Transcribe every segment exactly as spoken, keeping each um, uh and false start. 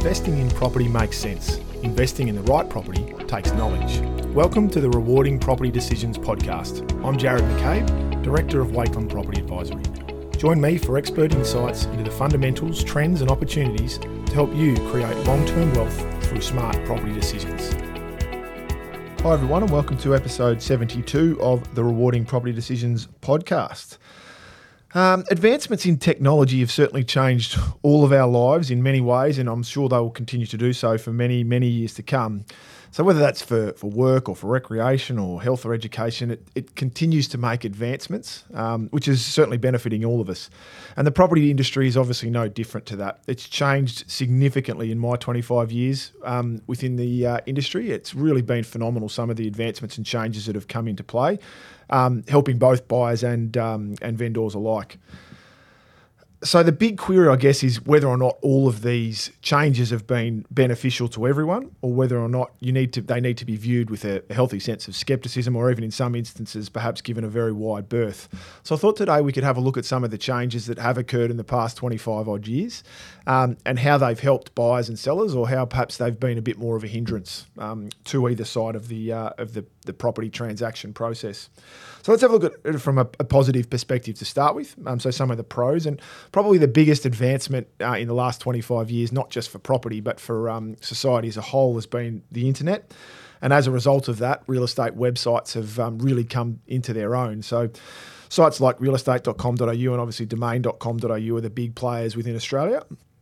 investing in property makes sense. Investing in the right property takes knowledge. Welcome to the Rewarding Property Decisions podcast. I'm Jared McCabe, Director of Wakeland Property Advisory. Join me for expert insights into the fundamentals, trends and opportunities to help you create long-term wealth through smart property decisions. Hi everyone, and welcome to episode seventy-two of the Rewarding Property Decisions podcast. Um, advancements in technology have certainly changed all of our lives in many ways, and I'm sure they will continue to do so for many, many years to come. So whether that's for, for work or for recreation or health or education, it, it continues to make advancements, um, which is certainly benefiting all of us. And the property industry is obviously no different to that. It's changed significantly in my twenty-five years um, within the uh, industry. It's really been phenomenal, some of the advancements and changes that have come into play, um, helping both buyers and um, and vendors alike. So the big query, I guess, is whether or not all of these changes have been beneficial to everyone, or whether or not you need to they need to be viewed with a healthy sense of skepticism, or even in some instances, perhaps given a very wide berth. So I thought today we could have a look at some of the changes that have occurred in the past twenty-five odd years, um, and how they've helped buyers and sellers, or how perhaps they've been a bit more of a hindrance um, to either side of the uh, of the, the property transaction process. So let's have a look at it from a, a positive perspective to start with. Um, so some of the pros, and probably the biggest advancement uh, in the last twenty-five years, not just for property, but for um, society as a whole, has been the internet. And as a result of that, real estate websites have um, really come into their own. So sites like real estate dot com dot a u and obviously domain dot com dot a u are the big players within Australia.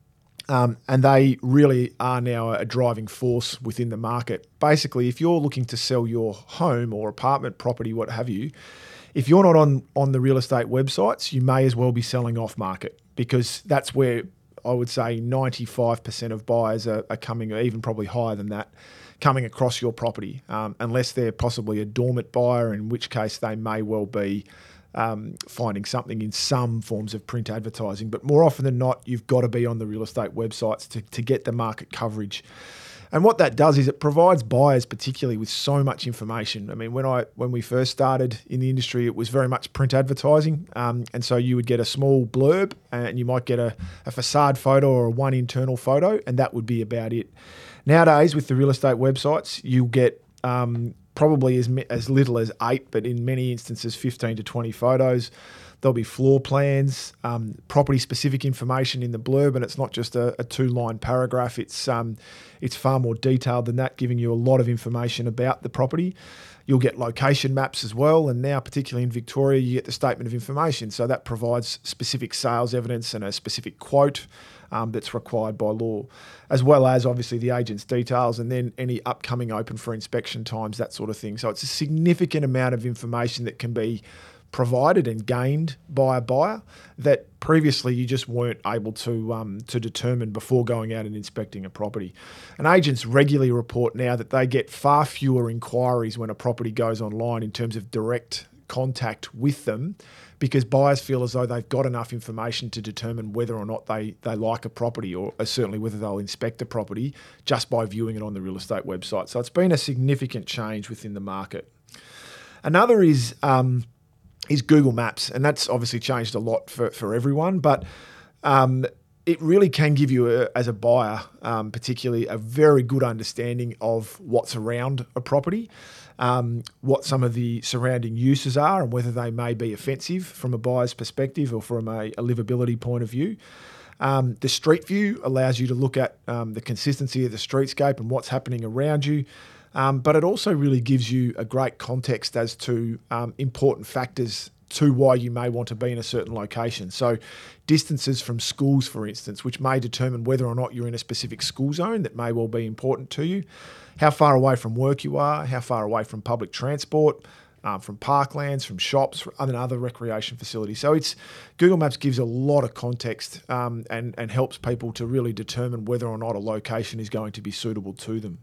Um, and they really are now a driving force within the market. Basically, if you're looking to sell your home or apartment property, what have you, if you're not on, on the real estate websites, you may as well be selling off market, because that's where I would say ninety-five percent of buyers are, are coming, or even probably higher than that, coming across your property, um, unless they're possibly a dormant buyer, in which case they may well be Um, finding something in some forms of print advertising. But more often than not, you've got to be on the real estate websites to, to get the market coverage. And what that does is it provides buyers particularly with so much information. I mean, when I when we first started in the industry, it was very much print advertising. Um, and so you would get a small blurb, and you might get a, a facade photo or one internal photo, and that would be about it. Nowadays, with the real estate websites, you get um, probably as as little as eight, but in many instances, fifteen to twenty photos. There'll be floor plans, um, property-specific information in the blurb, and it's not just a, a two-line paragraph. It's um, it's far more detailed than that, giving you a lot of information about the property. You'll get location maps as well, and now, particularly in Victoria, you get the statement of information. So that provides specific sales evidence and a specific quote um, that's required by law, as well as obviously the agent's details, and then any upcoming open for inspection times, that sort of thing. So it's a significant amount of information that can be provided and gained by a buyer that previously you just weren't able to um, to determine before going out and inspecting a property. And agents regularly report now that they get far fewer inquiries when a property goes online in terms of direct contact with them, because buyers feel as though they've got enough information to determine whether or not they, they like a property, or certainly whether they'll inspect a property just by viewing it on the real estate website. So it's been a significant change within the market. Another is um, is Google Maps, and that's obviously changed a lot for, for everyone, but um, it really can give you, a, as a buyer, um, particularly, a very good understanding of what's around a property, um, what some of the surrounding uses are, and whether they may be offensive from a buyer's perspective or from a, a livability point of view. Um, the street view allows you to look at um, the consistency of the streetscape and what's happening around you. Um, but it also really gives you a great context as to um, important factors to why you may want to be in a certain location. So distances from schools, for instance, which may determine whether or not you're in a specific school zone that may well be important to you, how far away from work you are, how far away from public transport, um, from parklands, from shops, and other recreation facilities. So it's Google Maps gives a lot of context um, and, and helps people to really determine whether or not a location is going to be suitable to them.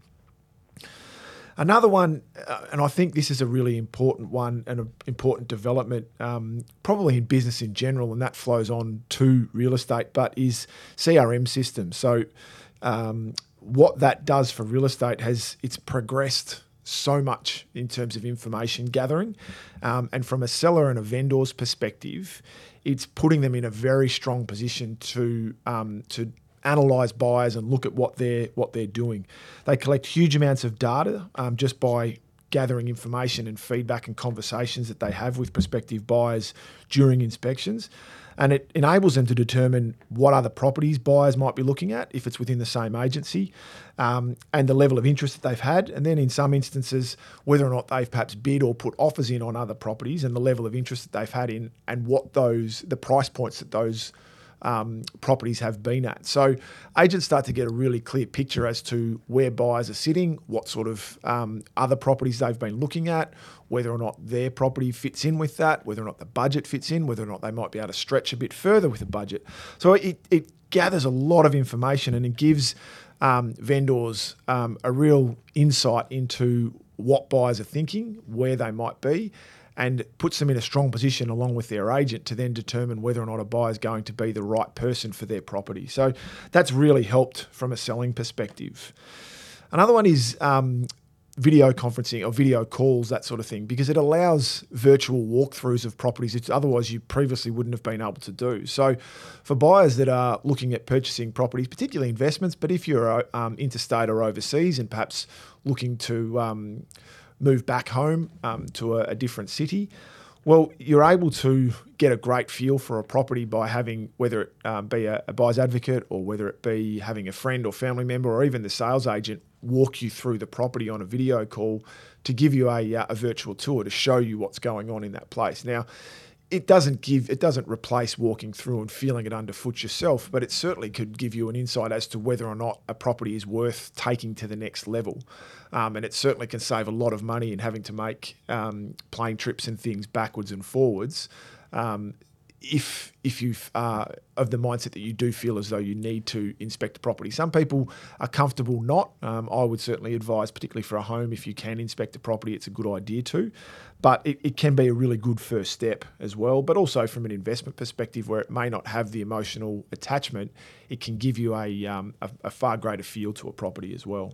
Another one, uh, and I think this is a really important one and an important development, um, probably in business in general, and that flows on to real estate, but is C R M systems. So um, what that does for real estate has, it's progressed so much in terms of information gathering. Um, and from a seller and a vendor's perspective, it's putting them in a very strong position to um, to analyse buyers and look at what they're what they're doing. They collect huge amounts of data um, just by gathering information and feedback and conversations that they have with prospective buyers during inspections. And it enables them to determine what other properties buyers might be looking at, if it's within the same agency, um, and the level of interest that they've had. And then in some instances, whether or not they've perhaps bid or put offers in on other properties and the level of interest that they've had in, and what those, the price points that those Um, properties have been at. So agents start to get a really clear picture as to where buyers are sitting, what sort of um, other properties they've been looking at, whether or not their property fits in with that, whether or not the budget fits in, whether or not they might be able to stretch a bit further with the budget. So it, it gathers a lot of information, and it gives um, vendors um, a real insight into what buyers are thinking, where they might be, and puts them in a strong position along with their agent to then determine whether or not a buyer is going to be the right person for their property. So that's really helped from a selling perspective. Another one is um, video conferencing or video calls, that sort of thing, because it allows virtual walkthroughs of properties which otherwise you previously wouldn't have been able to do. So for buyers that are looking at purchasing properties, particularly investments, but if you're um, interstate or overseas and perhaps looking to um, move back home um, to a, a different city, well, you're able to get a great feel for a property by having, whether it um, be a, a buyer's advocate or whether it be having a friend or family member or even the sales agent walk you through the property on a video call to give you a, a virtual tour to show you what's going on in that place. Now, it doesn't give, it doesn't replace walking through and feeling it underfoot yourself, but it certainly could give you an insight as to whether or not a property is worth taking to the next level. Um, and it certainly can save a lot of money in having to make um, plane trips and things backwards and forwards. Um, if if you are of the mindset that you do feel as though you need to inspect a property. Some people are comfortable not. Um, I would certainly advise, particularly for a home, if you can inspect a property, it's a good idea to. But it, it can be a really good first step as well. But also from an investment perspective, where it may not have the emotional attachment, it can give you a, um, a, a far greater feel to a property as well.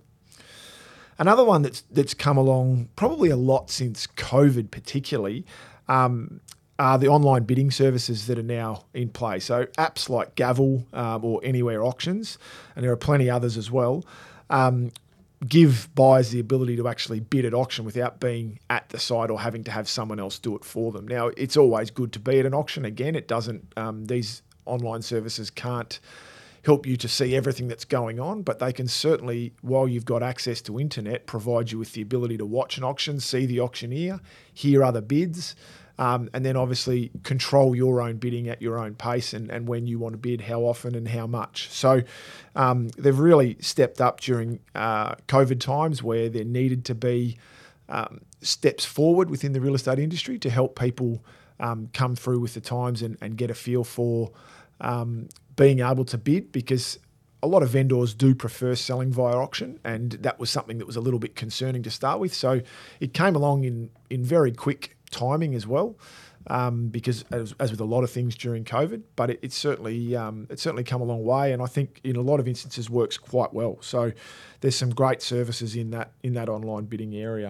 Another one that's that's come along probably a lot since COVID particularly, um, are the online bidding services that are now in play. So apps like Gavel um, or Anywhere Auctions, and there are plenty others as well, um, give buyers the ability to actually bid at auction without being at the site or having to have someone else do it for them. Now, it's always good to be at an auction. Again, it doesn't, um, these online services can't help you to see everything that's going on, but they can certainly, while you've got access to internet, provide you with the ability to watch an auction, see the auctioneer, hear other bids, Um, and then obviously control your own bidding at your own pace and, and when you want to bid, how often and how much. So um, they've really stepped up during uh, COVID times where there needed to be um, steps forward within the real estate industry to help people um, come through with the times and, and get a feel for um, being able to bid, because a lot of vendors do prefer selling via auction, and that was something that was a little bit concerning to start with. So it came along in, in very quick timing as well, um, because as, as with a lot of things during COVID, but it, it's certainly um, it's certainly come a long way, and I think in a lot of instances works quite well. So there's some great services in that in that online bidding area.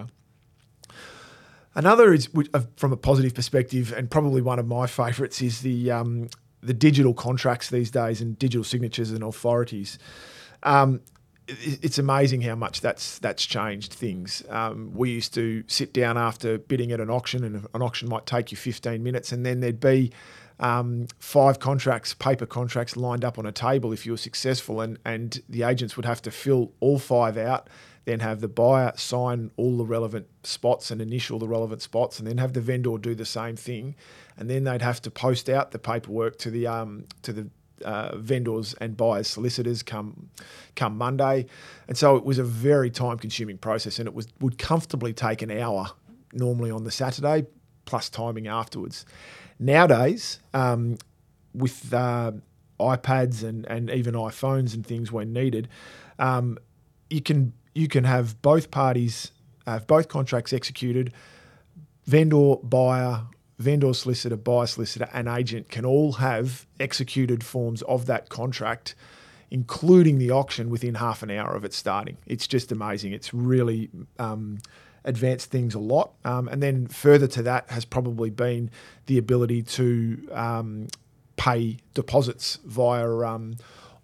Another is from a positive perspective, and probably one of my favourites, is the um, the digital contracts these days and digital signatures and authorities. Um, It's amazing how much that's that's changed things. Um, we used to sit down after bidding at an auction, and an auction might take you fifteen minutes, and then there'd be um, five contracts, paper contracts lined up on a table if you were successful, and, and the agents would have to fill all five out, then have the buyer sign all the relevant spots and initial the relevant spots, and then have the vendor do the same thing, and then they'd have to post out the paperwork to the um, to the Uh, vendors and buyers solicitors come come Monday. And so it was a very time consuming process, and it was would comfortably take an hour normally on the Saturday plus timing afterwards. Nowadays, um, with uh, iPads and, and even iPhones and things when needed, um, you can you can have both parties have both contracts executed, vendor, buyer, vendor solicitor, buyer solicitor, and agent can all have executed forms of that contract, including the auction, within half an hour of it starting. It's just amazing. It's really um, advanced things a lot. Um, and then further to that has probably been the ability to um, pay deposits via um,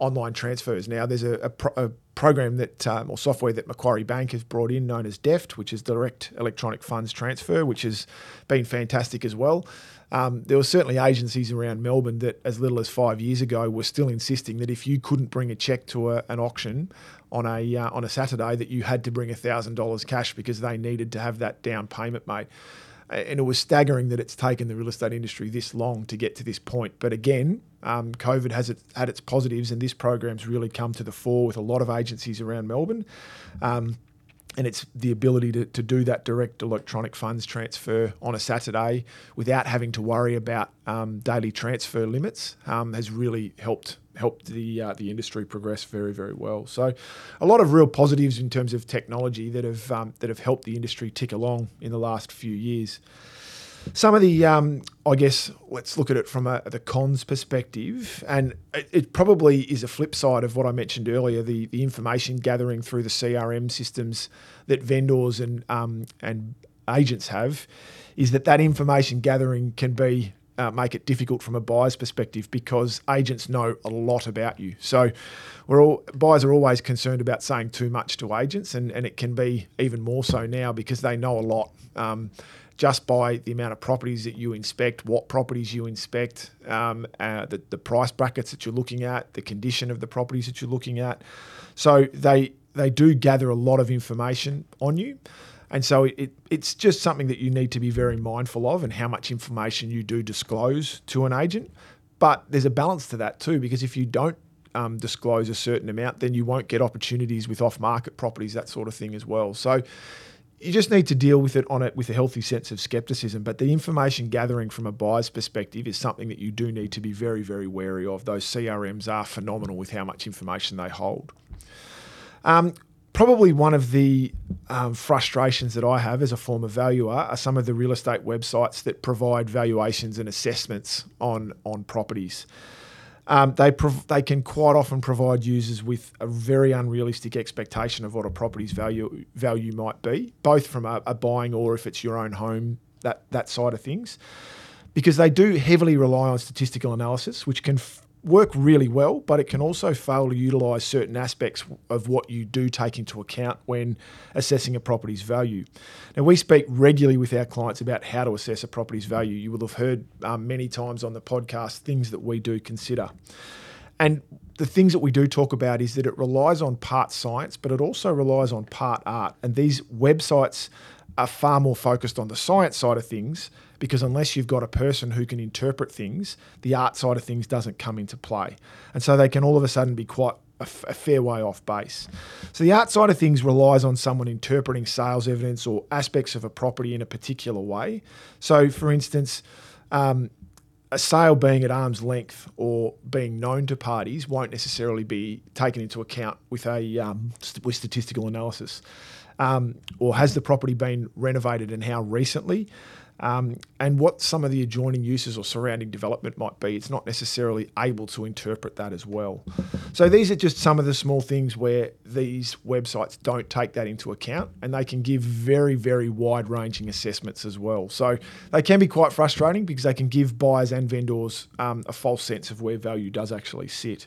online transfers. Now, there's a, a, pro- a program that um, or software that Macquarie Bank has brought in known as DEFT, which is Direct Electronic Funds Transfer, which has been fantastic as well. Um, there were certainly agencies around Melbourne that as little as five years ago were still insisting that if you couldn't bring a cheque to a, an auction on a uh, on a Saturday, that you had to bring one thousand dollars cash because they needed to have that down payment made. And it was staggering that it's taken the real estate industry this long to get to this point. But again, um, COVID has it, had its positives, and this program's really come to the fore with a lot of agencies around Melbourne. Um, and it's the ability to, to do that direct electronic funds transfer on a Saturday without having to worry about um, daily transfer limits um, has really helped helped the uh, the industry progress very, very well. So a lot of real positives in terms of technology that have um, that have helped the industry tick along in the last few years. Some of the, um, I guess, let's look at it from a, the cons perspective, and it, it probably is a flip side of what I mentioned earlier, the, the information gathering through the C R M systems that vendors and um, and agents have, is that that information gathering can be Uh, make it difficult from a buyer's perspective because agents know a lot about you. So we're all buyers are always concerned about saying too much to agents, and, and it can be even more so now because they know a lot um, just by the amount of properties that you inspect, what properties you inspect, um, uh, the, the price brackets that you're looking at, the condition of the properties that you're looking at. So they they do gather a lot of information on you. And so it, it's just something that you need to be very mindful of, and how much information you do disclose to an agent. But there's a balance to that too, because if you don't um, disclose a certain amount, then you won't get opportunities with off-market properties, that sort of thing as well. So you just need to deal with it on it with a healthy sense of skepticism. But the information gathering from a buyer's perspective is something that you do need to be very, very wary of. Those C R Ms are phenomenal with how much information they hold. Um, Probably one of the um, frustrations that I have as a former valuer are some of the real estate websites that provide valuations and assessments on on properties. Um, they prov- they can quite often provide users with a very unrealistic expectation of what a property's value value might be, both from a, a buying or if it's your own home, that that side of things, because they do heavily rely on statistical analysis, which can f- work really well, but it can also fail to utilise certain aspects of what you do take into account when assessing a property's value. Now, we speak regularly with our clients about how to assess a property's value. You will have heard um, many times on the podcast things that we do consider. And the things that we do talk about is that it relies on part science, but it also relies on part art. And these websites are far more focused on the science side of things, because unless you've got a person who can interpret things, the art side of things doesn't come into play. And so they can all of a sudden be quite a, f- a fair way off base. So the art side of things relies on someone interpreting sales evidence or aspects of a property in a particular way. So for instance, um, a sale being at arm's length or being known to parties won't necessarily be taken into account with a um, st- with statistical analysis. Um, or has the property been renovated and how recently? Um, and what some of the adjoining uses or surrounding development might be. It's not necessarily able to interpret that as well. So these are just some of the small things where these websites don't take that into account, and they can give very, very wide-ranging assessments as well. So they can be quite frustrating because they can give buyers and vendors um, a false sense of where value does actually sit.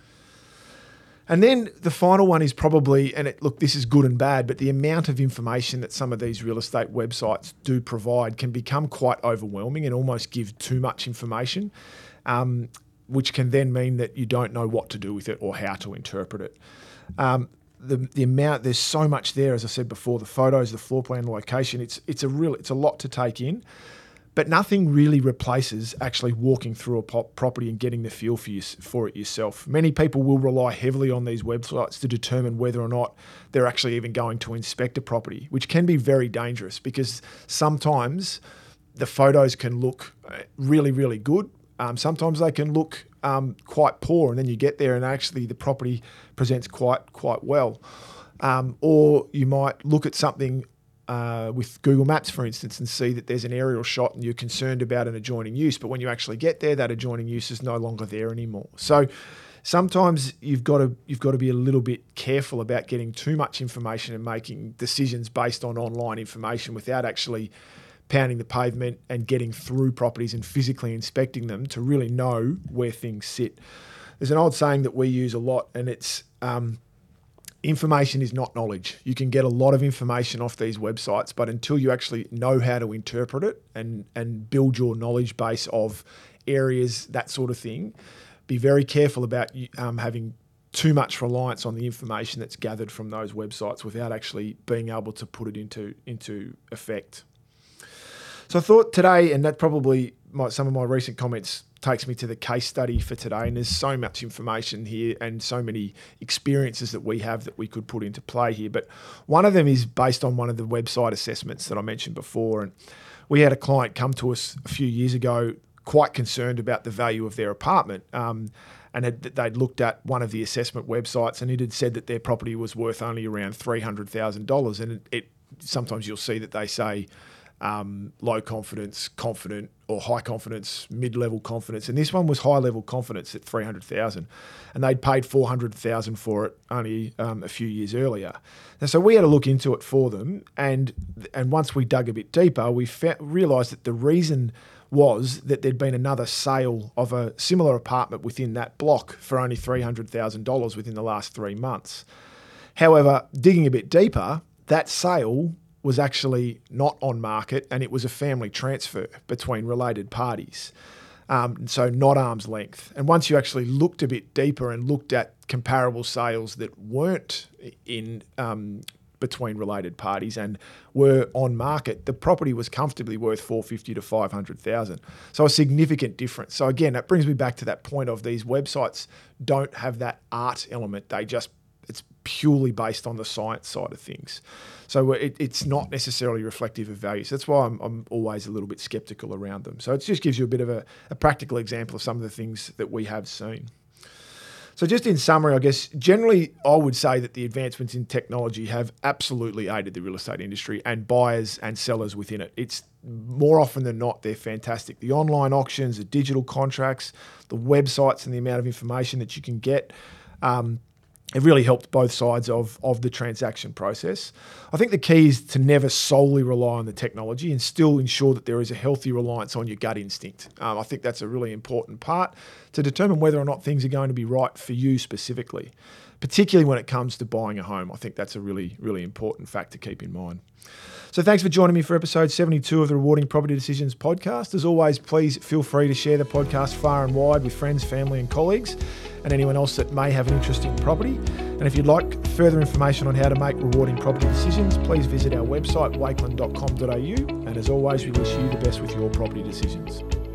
And then the final one is probably, and it, look, this is good and bad, but the amount of information that some of these real estate websites do provide can become quite overwhelming and almost give too much information, um, which can then mean that you don't know what to do with it or how to interpret it. Um, the the amount, there's so much there, as I said before, the photos, the floor plan, the location, it's it's a real, it's a lot to take in. But nothing really replaces actually walking through a pop property and getting the feel for, you, for it yourself. Many people will rely heavily on these websites to determine whether or not they're actually even going to inspect a property, which can be very dangerous because sometimes the photos can look really, really good. Um, sometimes they can look um, quite poor, and then you get there and actually the property presents quite, quite well. Um, or you might look at something Uh, with Google Maps, for instance, and see that there's an aerial shot and you're concerned about an adjoining use, but when you actually get there, that adjoining use is no longer there anymore. So sometimes you've got to you've got to be a little bit careful about getting too much information and making decisions based on online information without actually pounding the pavement and getting through properties and physically inspecting them to really know where things sit. there's an old saying that we use a lot, and it's um, information is not knowledge. You can get a lot of information off these websites, but until you actually know how to interpret it and, and build your knowledge base of areas, that sort of thing, be very careful about um, having too much reliance on the information that's gathered from those websites without actually being able to put it into, into effect. So I thought today, and that probably my, some of my recent comments takes me to the case study for today, and there's so much information here and so many experiences that we have that we could put into play here. But one of them is based on one of the website assessments that I mentioned before. And we had a client come to us a few years ago quite concerned about the value of their apartment. Um, and had, they'd looked at one of the assessment websites, and it had said that their property was worth only around three hundred thousand dollars. And it, it sometimes you'll see that they say um, low confidence, confident, or high confidence, mid-level confidence. And this one was high-level confidence at three hundred thousand dollars. And they'd paid four hundred thousand dollars for it only um, a few years earlier. And so we had to look into it for them. And, and once we dug a bit deeper, we fa- realised that the reason was that there'd been another sale of a similar apartment within that block for only three hundred thousand dollars within the last three months. However, digging a bit deeper, that sale was actually not on market, and it was a family transfer between related parties. Um, so not arm's length. And once you actually looked a bit deeper and looked at comparable sales that weren't in um, between related parties and were on market, the property was comfortably worth four hundred fifty to five hundred thousand. So a significant difference. So again, that brings me back to that point of these websites don't have that art element. They just, it's purely based on the science side of things. So it, it's not necessarily reflective of value. So that's why I'm, I'm always a little bit skeptical around them. So it just gives you a bit of a, a practical example of some of the things that we have seen. So just in summary, I guess, generally I would say that the advancements in technology have absolutely aided the real estate industry and buyers and sellers within it. It's more often than not, they're fantastic. The online auctions, the digital contracts, the websites and the amount of information that you can get, um, it really helped both sides of, of the transaction process. I think the key is to never solely rely on the technology and still ensure that there is a healthy reliance on your gut instinct. Um, I think that's a really important part to determine whether or not things are going to be right for you specifically, particularly when it comes to buying a home. I think that's a really, really important fact to keep in mind. So thanks for joining me for episode seventy-two of the Rewarding Property Decisions podcast. As always, please feel free to share the podcast far and wide with friends, family and colleagues and anyone else that may have an interest in property. And if you'd like further information on how to make rewarding property decisions, please visit our website, wakeland dot com dot a u. And as always, we wish you the best with your property decisions.